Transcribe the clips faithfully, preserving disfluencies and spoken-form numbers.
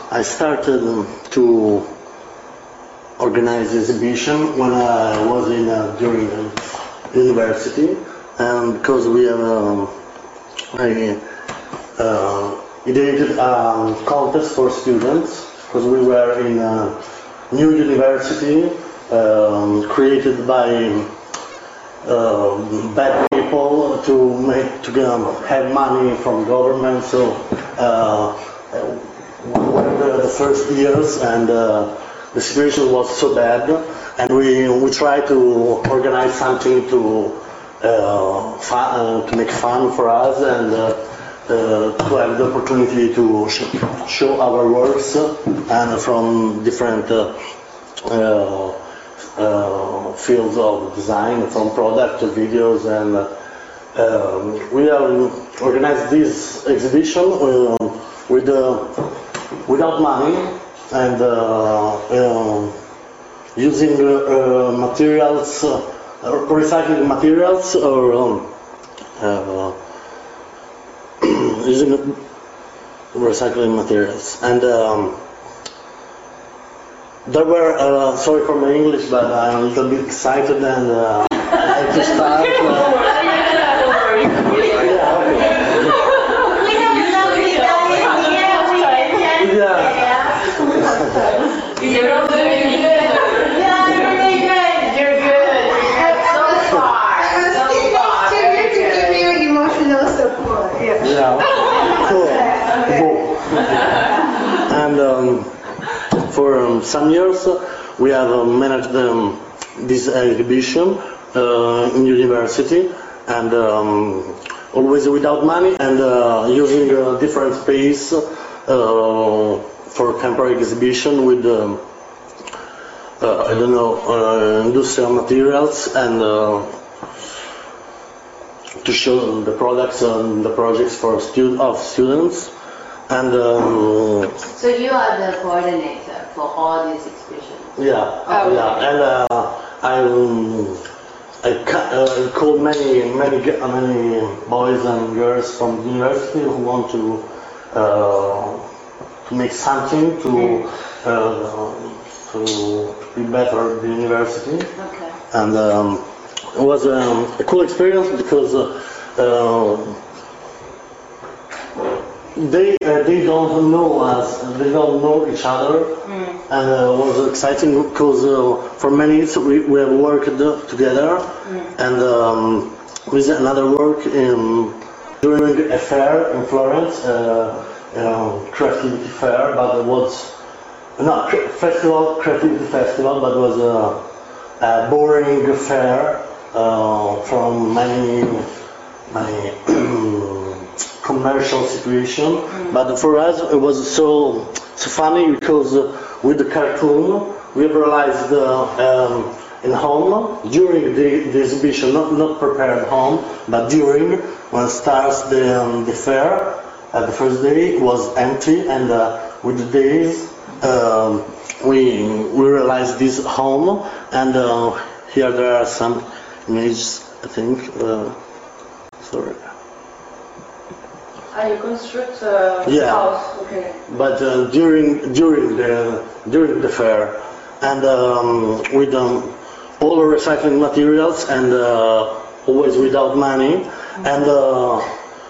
I started to organize exhibition when I was in uh, during the university, and because we have um, I uh, ideated a contest for students, because we were in a new university um, created by uh, bad people to make to um, have money from government. So uh, the, the first years, and uh, the situation was so bad, and we we tried to organize something to uh, fun, uh, to make fun for us, and uh, uh, to have the opportunity to sh show our works, and from different uh, uh, uh, fields of design, from product to videos, and uh, um, we have organized this exhibition uh, with uh, without money, and uh, uh, using uh, uh, materials, uh, recycling materials, or um, uh, using recycling materials. And um, there were, uh, sorry for my English, but I'm a little bit excited, and uh, I have to start. Uh, And um, for um, some years uh, we have uh, managed um, this exhibition uh, in university, and um, always without money, and uh, using uh, different space uh, for temporary exhibition with um, uh, I don't know, uh, industrial materials, and uh, to show the products and the projects for stu of students. And um, so you are the coordinator for all these exhibitions? Yeah, oh, yeah, okay. and uh, I um, I uh, called many many many boys and girls from the university who want to uh, to make something to uh, to be better at the university. Okay. And um, it was um, a cool experience, because uh, uh, They uh, they don't know us, they don't know each other, mm. and uh, it was exciting because uh, for many years we, we have worked together, mm. and um, with another work in, during a fair in Florence, uh, uh, creativity fair, but it was not festival, creativity festival, but it was a, a boring fair uh, from many many. commercial situation, mm. but for us it was so so funny, because uh, with the cartoon we realized uh, um, in home during the, the exhibition, not not prepared home, but during, when starts the um, the fair, uh, the first day it was empty, and uh, with the days um, we we realized this home, and uh, here there are some images, I think. Uh, sorry. And you construct a yeah. house, okay. But uh, during during the during the fair, and um, with um, all the recycling materials, and uh, always without money, mm-hmm. and uh,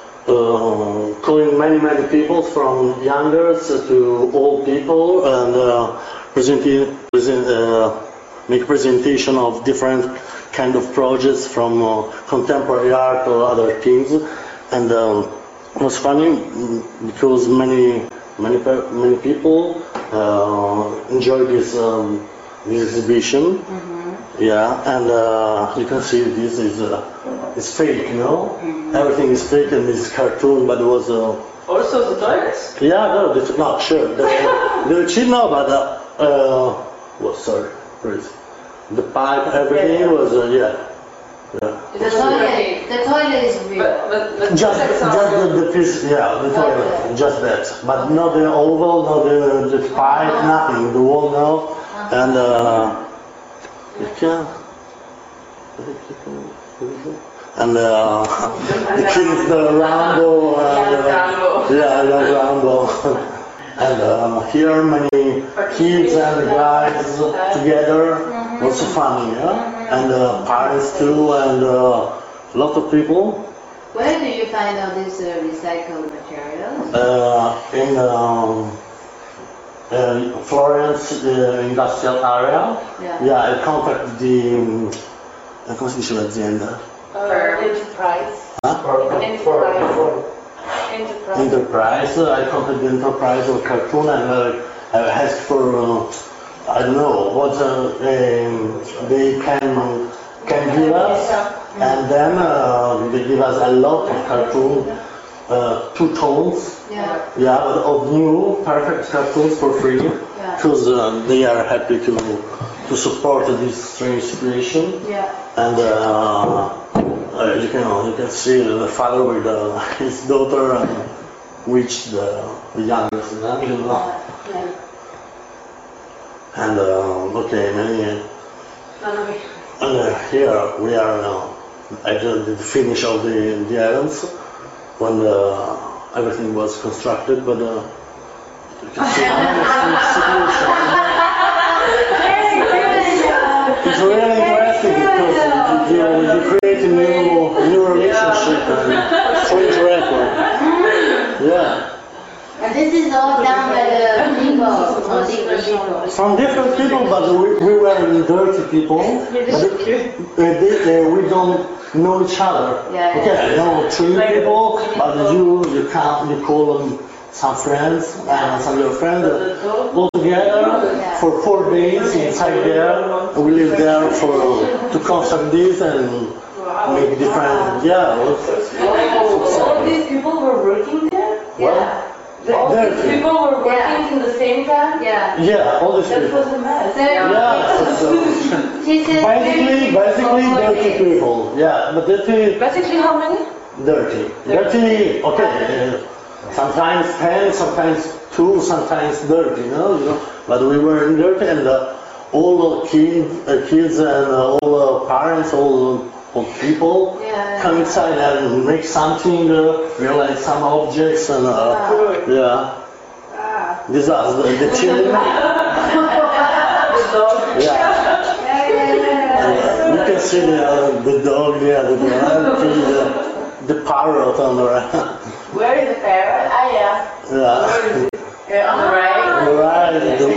uh, calling many many people, from youngers to old people, and uh, presenting present, uh, make presentation of different kind of projects, from uh, contemporary art or other things, and. Um, It was funny because many many many people uh, enjoyed this um, this exhibition. Mm-hmm. Yeah, and uh, you can see this is uh, it's fake, you know. Mm-hmm. Everything is fake, and this is cartoon, but it was. Uh, also the toilets? Yeah, no, it's not sure. The, the cheap no, but uh, uh, well, sorry, please. The pipe, everything yeah. was uh, yeah. Yeah. The toilet, the toilet is real. But, but, but just, just the, the piece, yeah, the toilet, okay. Just that. But not the oval, not the, the pipe, uh-huh. Nothing. The wall, no. Uh-huh. And uh, you can, and uh, the kids, the Rambo, and, uh, yeah, the Rambo. And uh, here many kids and guys together, also family, yeah? And uh, parents too, and uh, a lot of people. Where do you find all these uh, recycled materials? Uh, in um, uh, Florence uh, industrial area. Yeah. Yeah, I contacted the, um, come si dice l'azienda? Uh, enterprise. Huh? Enterprise. Enterprise. Enterprise. I contacted the Enterprise of Cartoon and uh, I asked for, uh, I don't know, what uh, um, they can can give us, and then uh, they give us a lot of cartoon, uh, two tones, Yeah. yeah, but of new perfect cartoons for free, Yeah. because uh, they are happy to to support this strange situation. Yeah. And uh, uh, you can you can see the father with uh, his daughter, and which the, the youngest, you know. Yeah. And uh, okay, many. And uh, here we are now. I did the finish of the the islands when uh, everything was constructed, but uh, you can see the situation. It's really interesting because you, you create a new, new relationship and strange record. Yeah. And this is all done by the people, from different people. From different people, but we, we were dirty people. But uh, they, uh, we don't know each other. Yeah, yeah. Okay, I know three people, but you you can't you call them some friends and some of your friends uh, all together for four days inside there. We live there for to construct this and make different. Yeah. All these people were working there? What? The, all these Dirty. people were working Yeah. in the same time? Yeah. Yeah, all these That people. was a mess. Yeah. So, She said basically, basically dirty people. Yeah, but dirty. Basically, how many? Dirty. Dirty, okay. Uh, sometimes ten, sometimes two, sometimes dirty, you know, you know. But we were in dirty, and uh, all the kid, uh, kids and uh, all the parents, all all people Yeah. come inside and make something, uh, realize some objects, and uh, yeah. Ah. These are the, the children. The dog. Yeah. Yeah, yeah, yeah. Yeah. You can see the uh, the dog, yeah, the the, the, the parrot on the right. Where is the parrot? Ah, yeah. Yeah. Yeah, on the right. Right. The,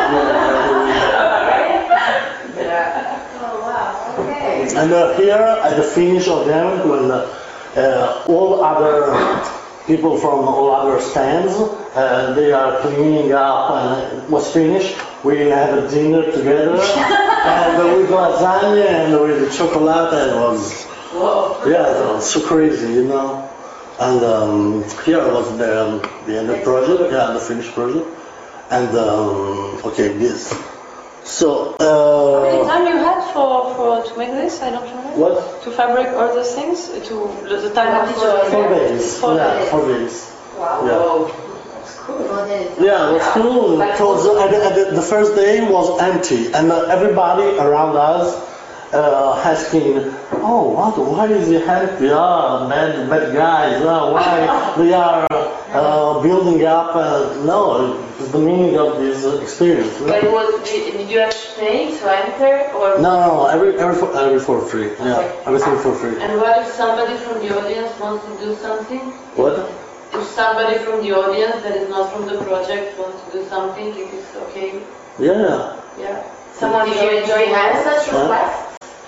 Yeah. Oh, wow, okay. and uh, here at the finish of them, when uh, uh, all other people from all other stands, uh, they are cleaning up and it was finished. We have a dinner together and uh, with lasagna and with chocolate, and it was, Whoa. yeah, it was so crazy, you know. And um, here was the, um, the end of the project, yeah, the finished project. And um, okay, this. So, How many uh, time you had for, for to make this? I don't remember. what? To fabric all those things? To the time of the Four days. Four Yeah, days. four days. Wow. Yeah. Whoa. That's cool. What is? Yeah, it was cool because at the, at the, the first day was empty, and uh, everybody around us uh, asking, "Oh, what? Why is it empty? Ah, bad, bad guys. Ah, why they are uh, building up?" Uh, no, it's the meaning of this uh, experience. But it was, did, did you have to pay to enter? Or? No, no, every every for, every for free. Yeah, Okay. everything for free. And what if somebody from the audience wants to do something? What? If somebody from the audience that is not from the project wants to do something, if it's okay? Yeah. Yeah. Someone, did you enjoy had such Huh? request?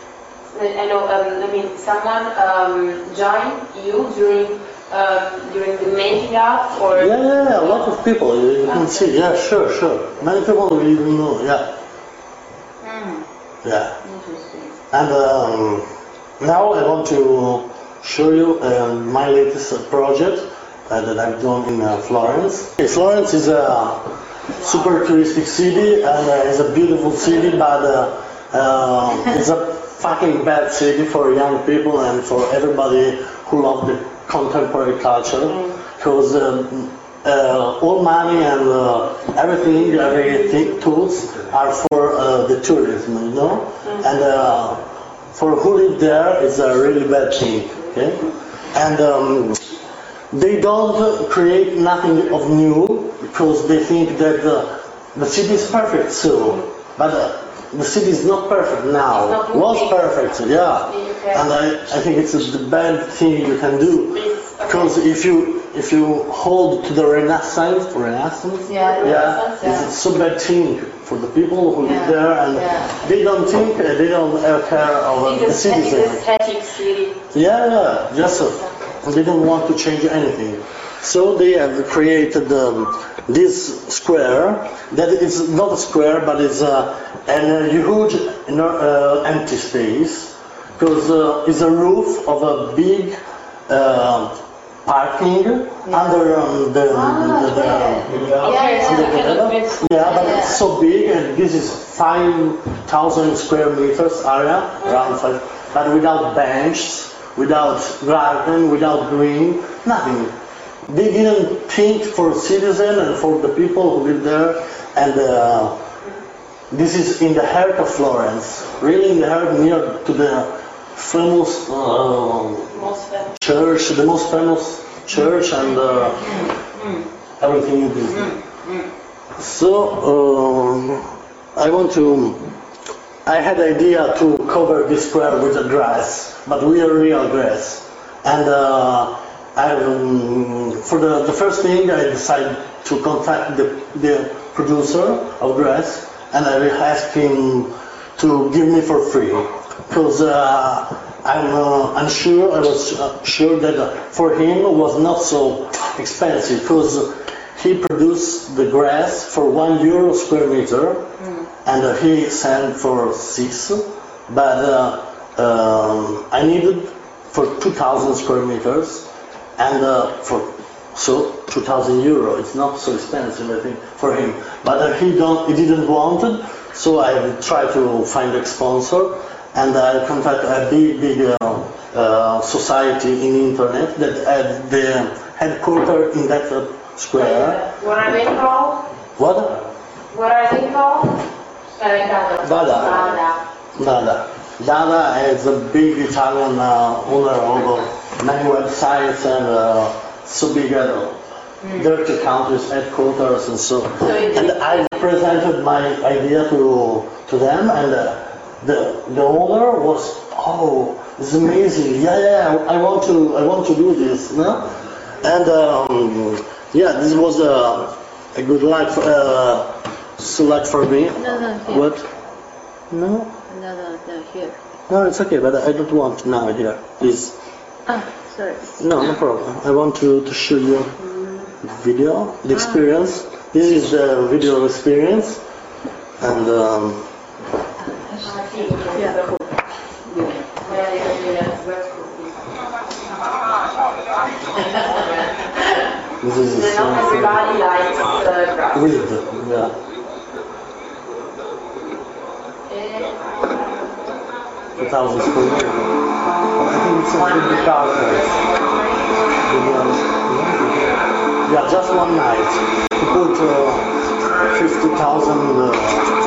I know, um, I mean, someone um, joined you during um, during the making up, or Yeah, yeah, yeah, a lot of people, you, you can see, yeah, sure, sure. Many people will even know, yeah, Hmm. yeah. Interesting. And um, now I want to show you uh, my latest uh, project uh, that I've done in uh, Florence. Okay, Florence is a super touristic city, and uh, it's a beautiful city, but uh, uh, it's a fucking bad city for young people and for everybody who love the contemporary culture, because um, uh, all money and uh, everything, everything tools are for uh, the tourism, you know, and uh, for who live there is a really bad thing, okay? And um, they don't create nothing of new because they think that uh, the city is perfect soon, but uh, the city is not perfect now. It's not Was moving. perfect, yeah. You can- And I, I think it's the bad thing you can do It's- because if you if you hold to the Renaissance, Renaissance, Yeah, yeah, Renaissance, yeah. it's a so bad thing for the people who live Yeah, there, and yeah. they don't think, uh, they don't uh, care of the It's a it's a citizens. static city. Yeah, yeah, just uh, they don't want to change anything. So they have created um, this square that is not a square, but it's uh, an, a huge you know, uh, empty space because uh, it's a roof of a big uh, parking under um, the, Ah, the, the, yeah. uh, Yeah, under yeah. the level. Yeah, but it's so big, and this is five thousand square meters area, around five, but without benches, without garden, without green, nothing. They didn't think for citizens and for the people who live there, and uh, this is in the heart of Florence, really in the heart, near to the famous uh, Most famous. church, the most famous church, and uh, everything you do. So um, I want to. I had idea to cover this square with a grass, but with a real grass, and. Uh, I, um, for the, the first thing, I decided to contact the, the producer of grass, and I asked him to give me for free, because uh, I'm, uh, I'm sure, I was uh, sure that uh, for him it was not so expensive, because he produced the grass for one euro square meter, mm. and uh, he sent for six, but uh, um, I needed for two thousand square meters. And uh, for so two thousand euro, it's not so expensive, I think, for him. But uh, he don't, he didn't want it, so I tried to find a sponsor, and I contacted a big, big uh, uh, society in internet that had the headquarters in that uh, square. What are they called? What? What are they called? Uh, Dada. Dada. Dada is a big Italian uh, owner of many websites and uh, so big uh, mm. dirty countries headquarters and so. so and I presented my idea to to them, and uh, the the owner was, oh, it's amazing. Yeah, yeah, I want to I want to do this. No? And um, yeah, this was a a good life uh, select for me. No, no, here. What? No. No, no, no, here. No, it's okay, but I don't want now here, please. Ah, sorry. No, no problem. I want to, to show you video, the experience. This is the video experience, and um, Yeah, cool. this is the Not everybody likes uh, grass. read, yeah. two thousand square meters. I think it's a big house. Yeah, just one night. To put uh, fifty thousand. Uh,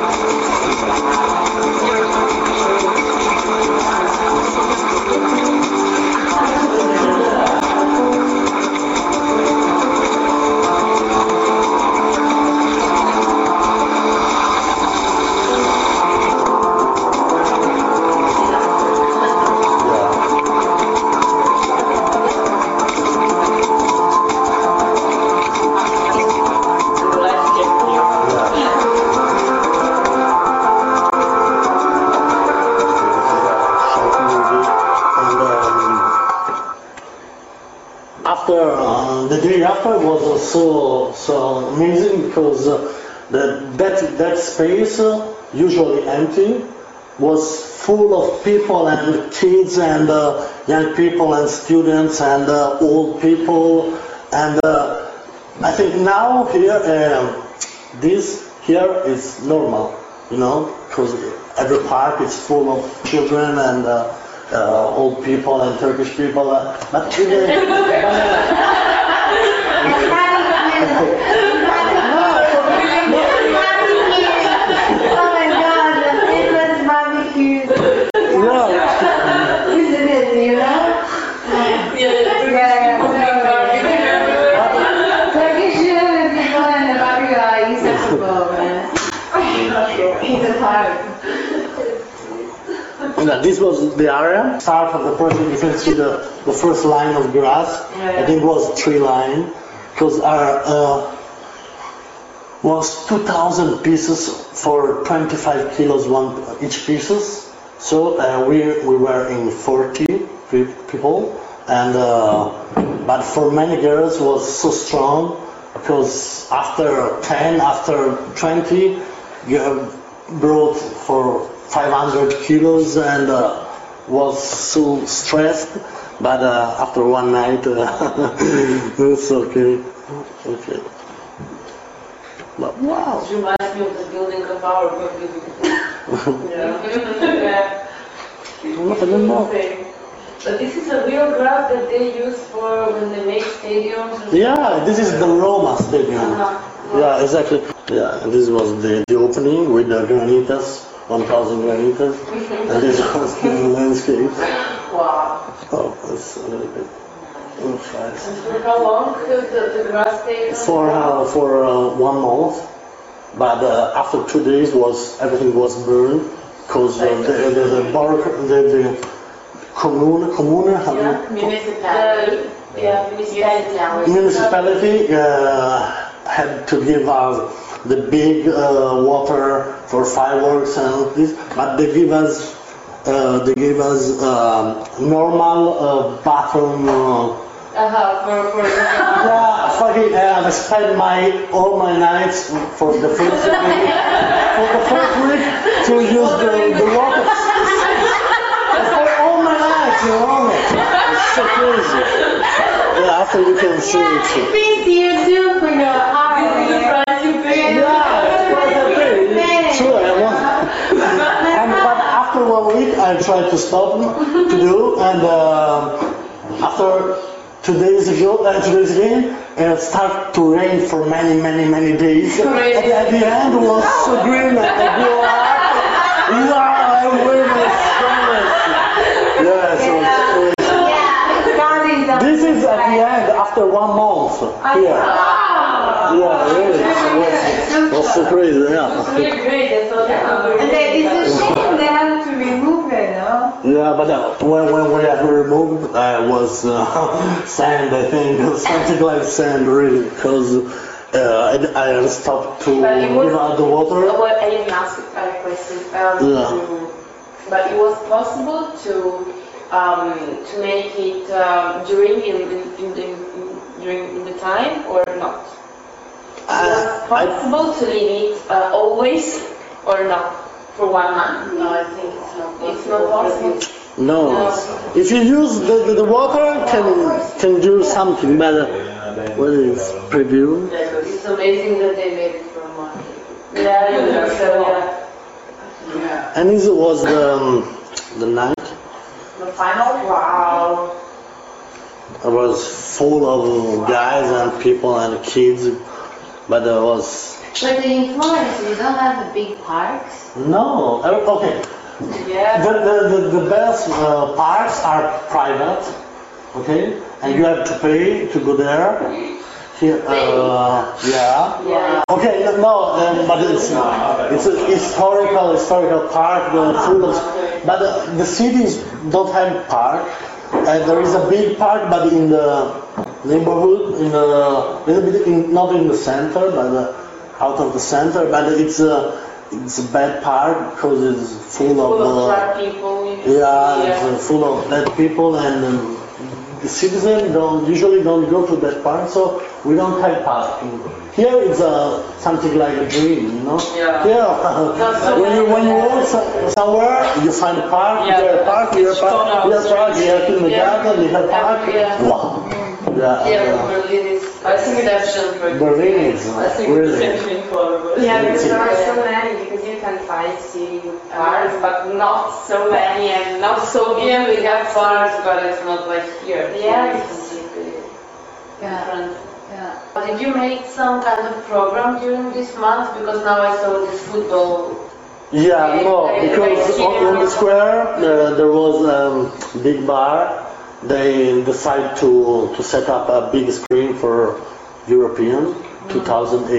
After uh, the day after was so so amazing because uh, the, that that space, uh, usually empty, was full of people and kids and uh, young people and students and uh, old people, and uh, I think now here um, this here is normal, you know, because every park is full of children and. Uh, Uh, old people and Turkish people, uh, but even, Oh my god, it was barbecue. yeah. Isn't it, you know? Yeah, yeah. He's a pirate. Yeah, this was the area. Start of the project, you can see the, the first line of grass. I think it was three line, because our uh, was two thousand pieces for twenty-five kilos one each pieces. So uh, we we were in forty people, and uh, but for many girls was so strong because after ten, after twenty, you brought for five hundred kilos and uh, was so stressed, but uh, after one night uh, it was okay. Okay. But wow. It reminds me of the building of our building. Yeah. Not even more. But this is a real grass that they use for when they make stadiums. Yeah, this is the Roma Stadium. Uh-huh. Yeah, exactly. Yeah, and this was the, the opening with the granitas, one thousand granitas, and this was the landscape. Wow. Oh, that's a little bit. Oh, nice. And for how long the, the, the grass stayed? For uh, for uh, one month, but uh, after two days was everything was burned because uh, the the the, bar, the, the commune commune how do you- Yeah, municipality. Yeah, municipality. municipality uh, had to give us the big uh, water for fireworks and this, but they give us uh, they gave us um, normal uh, bathroom. Uh, Uh-huh, for, for yeah, fucking uh, I spent my all my nights for the first week, for the first week to use the, the water. I spent all my nights, you know. It's so crazy. Yeah, after you can show it. Thank you too for your heart. Yeah, it's quite a thing. Sure, I want. And but after one week, I tried to stop to do, and uh, after two days ago, uh, two days again, it started to rain for many, many, many days. And at the end, it was so green, and I go out. Yeah, I wear my sunglasses. Yeah, so it's crazy. Yeah. This is at the end, after one month here. Yeah, really. It was so crazy, yeah. really great. That's all that And they, it's a shame they have to remove it, no? Yeah, but uh, when, when we had removed, uh, was uh, sand, I think, something like sand, really, because uh, I, I stopped to But it was- give out the water. Well, I didn't ask a question. Um, Yeah. But it was possible to um, to make it um, during in, in, in, the, in during in the time or not? It was Uh, I, possible to leave it uh, always or not for one month? No, I think it's not possible. It's not possible. no, if you use the, the, the water, can can do something, but uh, what is preview? It's amazing that they made it for a month. Yeah, I think so, yeah. And this was the, um, the night. The final? Wow. It was full of guys and people and kids, but there was But in Florence, you don't have the big parks. no. uh, Okay. Yeah. The, the, the, the best uh, parks are private, okay? And you have to pay to go there. Here, uh, yeah. Yeah. Okay, no, no um, but it's it's a historical historical park, uh, full of. But uh, the cities don't have park. And there is a big park, but in the neighborhood, in the little bit, in, not in the center, but uh, out of the center. But it's a it's a bad park because it's full of. Full of Uh, black people. yeah, it's uh, full of dead people, and um, the citizens don't usually don't go to that park, so we don't have parking. Here it's uh, something like a dream, you know. Yeah. Here, uh, when you when you walk so- somewhere, you find a park. Yeah. Here a park. Here a park. Here a park. Here a kindergarten. Here a park. Yeah. Wow. Yeah. Yeah, yeah. Berlin is exception for Berlin is I think really. it's exception for Berlin. Yeah, because there are so many, because you can find city with parks, but not so many, and not so big. Yeah, we have parks, but it's not like here. Yeah, it's completely different. Yeah. Did you make some kind of program during this month? Because now I saw this football. Yeah, no, because on, on the square uh, there was a um, big bar. They decided to to set up a big screen for European two thousand eight,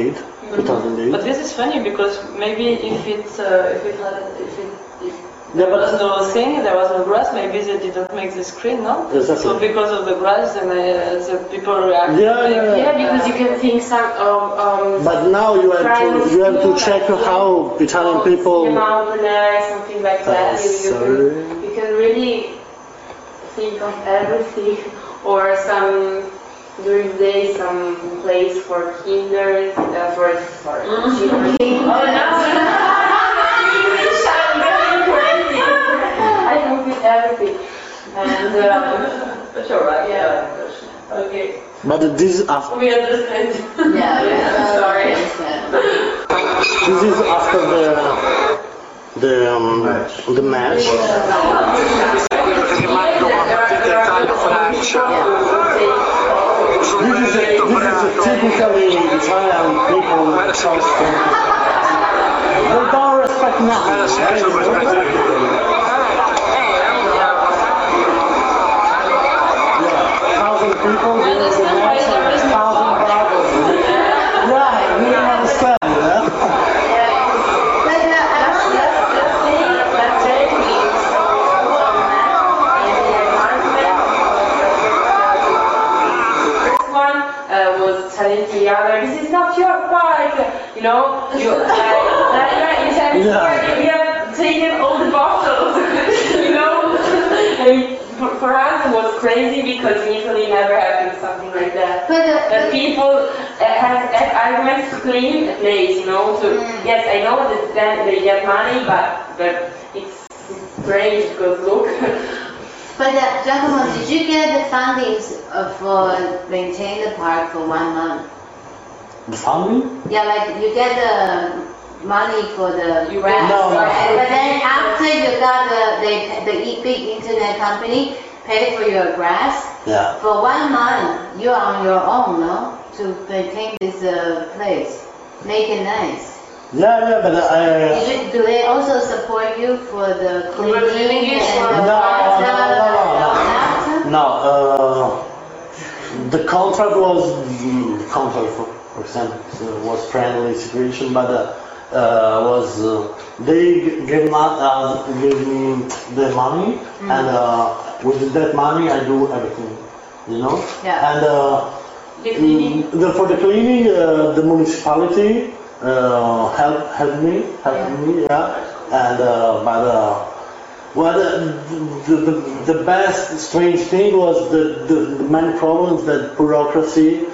two thousand eight. But this is funny because maybe if it uh, if it had if it if Yeah, there but- was no thing, there was no grass, maybe they didn't make the screen, no? Exactly. So because of the grass, then uh, the people react. Yeah, yeah, yeah. Yeah, because you can think some um, um But now you have to you have to check how Italian people. mountainous, something like that. You, you, sorry. can, you can really think of everything, or some during the day some place for kinder, uh, for for children. Oh no! I can with everything, and um, But you're right, yeah. Okay. But this is after We understand. Yeah, yeah, Sorry. this is after the the um, the match. This is a, this is a typically Italian people transfer. They don't respect nothing. Yeah, thousand people. I understand why there is no Thousand brothers. Right, we don't understand, yeah? But uh, I want First one uh, was telling the other, "This is not your part," you know. You, uh, like, you said, Yeah. "We have taken all the bottles," you know. I mean, for, for us it was crazy because in Italy never happened something like that. But, uh, That people uh, have, have arguments to clean a place, you know. So Mm. yes, I know that then they get money, but but it's strange because look. But uh, Giacomo, did you get the fundings uh, for maintain the park for one month? The family? Yeah, like you get the money for the You grant, get- No, no. right? But then after you got the they, the e- big internet company pay for your grass Yeah. for one month, you're on your own, no? To maintain this uh, place, make it nice. Yeah, yeah, but I. Did you, do they also support you for the cleaning cleaning it and for- the No, water? no, no, no, no. After? No, uh, the contract was mm, the contract for, for example uh, was friendly situation, but uh, uh, was uh, they g- gave, ma- uh, gave me the money, and uh, with that money I do everything, you know. Yeah. And uh, The cleaning. mm, the, for the cleaning, uh, the municipality uh, helped helped me, helped Yeah. me, yeah. And uh, but. Uh, Well, the, the, the, the best strange thing was the, the, the many problems that bureaucracy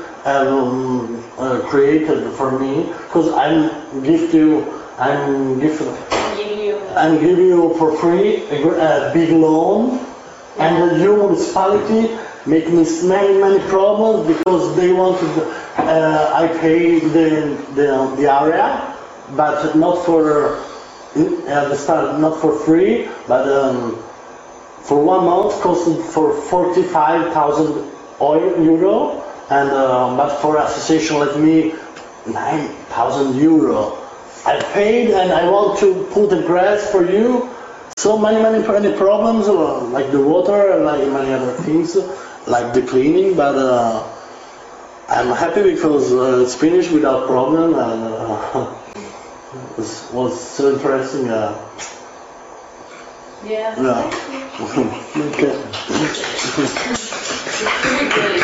um, uh, created for me, because I'm give you, I'm give, Give you. I'm give you for free a, gr- a big loan, and the new municipality make me s- many many problems because they wanted uh, I pay the, the the area, but not for. At the start, not for free, but um, for one month costed for forty-five thousand euro, and uh, but for association like me, nine thousand euro. I paid and I want to put the grass for you. So many, many, many problems, uh, like the water and like many other things, like the cleaning, but uh, I'm happy because uh, it's finished without problem, and uh, it was, was so interesting. Uh, Yeah. yeah. Okay.